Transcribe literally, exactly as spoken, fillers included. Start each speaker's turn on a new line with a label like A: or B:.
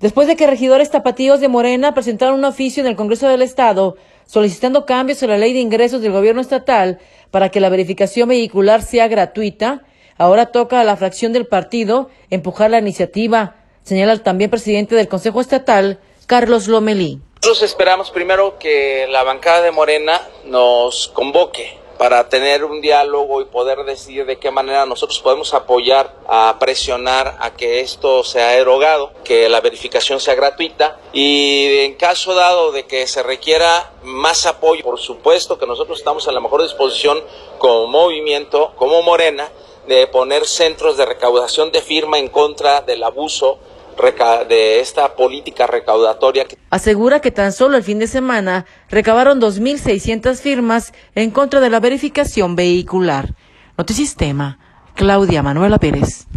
A: Después de que regidores tapatíos de Morena presentaron un oficio en el Congreso del Estado solicitando cambios en la ley de ingresos del gobierno estatal para que la verificación vehicular sea gratuita, ahora toca a la fracción del partido empujar la iniciativa, señala el también presidente del Consejo Estatal, Carlos Lomelí.
B: Nosotros esperamos primero que la bancada de Morena nos convoque para tener un diálogo y poder decidir de qué manera nosotros podemos apoyar, a presionar a que esto sea derogado, que la verificación sea gratuita, y en caso dado de que se requiera más apoyo, por supuesto que nosotros estamos a la mejor disposición como movimiento, como Morena, de poner centros de recaudación de firma en contra del abuso de esta política recaudatoria.
A: Asegura que tan solo el fin de semana recabaron dos mil seiscientas firmas en contra de la verificación vehicular. Notisistema, Claudia Manuela Pérez.